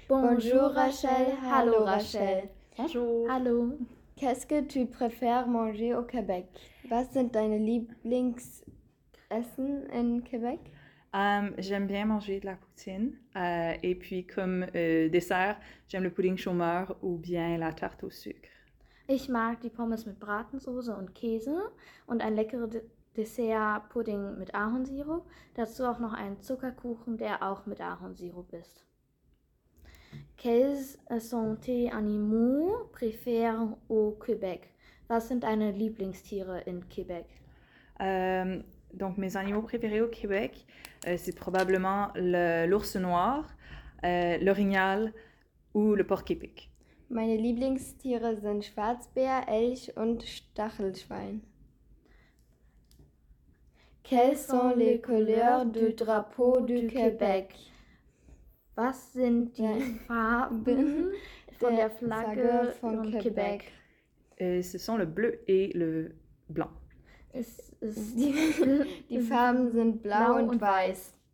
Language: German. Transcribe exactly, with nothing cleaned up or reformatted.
Bonjour Rachel, hallo Rachel. Bonjour. Hallo. Qu'est-ce que tu préfères manger au Québec? Was sind deine Lieblingsessen in Québec? Um, j'aime bien manger de la poutine. Euh, et puis comme euh, dessert, j'aime le pudding chômeur ou bien la tarte au sucre. Ich mag die Pommes mit Bratensoße und Käse und ein leckerer De- Dessert-Pudding mit Ahornsirup. Dazu auch noch einen Zuckerkuchen, der auch mit Ahornsirup ist. Quels sont tes animaux préférés au Québec? Was sind deine Lieblingstiere in Québec? Euh, donc mes animaux préférés au Québec, euh, c'est probablement le- l'ours noir, euh, l'orignal ou le porc-épic. Meine Lieblingstiere sind Schwarzbär, Elch und Stachelschwein. Quelles sont les couleurs du drapeau du Québec? Was sind die Ja. Farben von der Flagge von von Quebec. Quebec? Euh, ce sont le bleu et le blanc. Es ist Die, die Farben sind blau, Blau und und weiß.